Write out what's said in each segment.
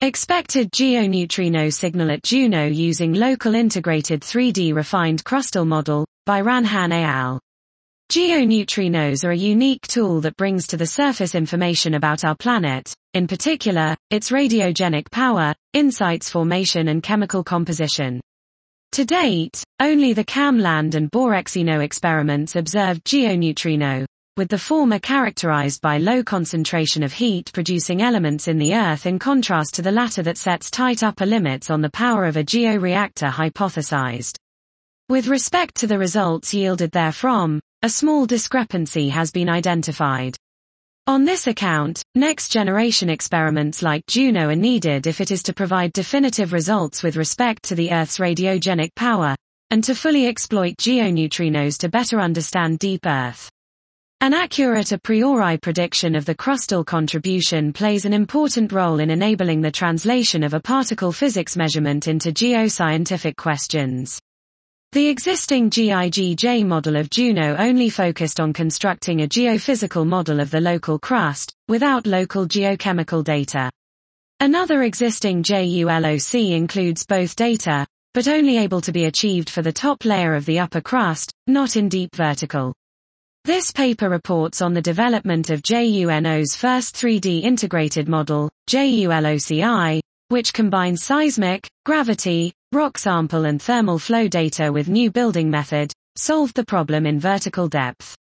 Expected geoneutrino signal at Juno using local integrated 3D refined crustal model, by Ranhan et al. Geoneutrinos are a unique tool that brings to the surface information about our planet, in particular, its radiogenic power, insights formation and chemical composition. To date, only the CAMLAND and Borexino experiments observed geoneutrino, with the former characterized by low concentration of heat-producing elements in the Earth in contrast to the latter that sets tight upper limits on the power of a georeactor hypothesized. With respect to the results yielded therefrom, a small discrepancy has been identified. On this account, next-generation experiments like Juno are needed if it is to provide definitive results with respect to the Earth's radiogenic power, and to fully exploit geoneutrinos to better understand deep Earth. An accurate a priori prediction of the crustal contribution plays an important role in enabling the translation of a particle physics measurement into geoscientific questions. The existing GIGJ model of Juno only focused on constructing a geophysical model of the local crust, without local geochemical data. Another existing JULOC includes both data, but only able to be achieved for the top layer of the upper crust, not in deep vertical. This paper reports on the development of JUNO's first 3D integrated model, JULOCI, which combines seismic, gravity, rock sample and thermal flow data with new building method, solved the problem in vertical depth.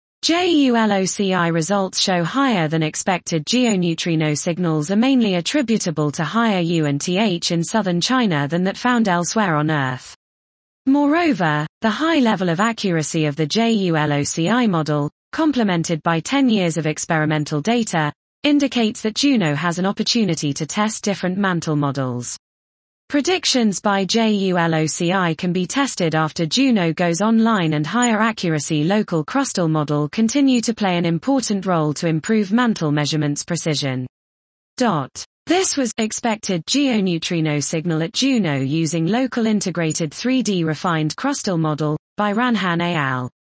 JULOCI results show higher than expected geoneutrino signals are mainly attributable to higher U and TH in southern China than that found elsewhere on Earth. Moreover, the high level of accuracy of the JULOCI model, complemented by 10 years of experimental data, indicates that Juno has an opportunity to test different mantle models. Predictions by JULOCI can be tested after Juno goes online, and higher accuracy local crustal model continue to play an important role to improve mantle measurements precision. This was expected geoneutrino signal at Juno using local integrated 3D refined crustal model, by Ranhan et al.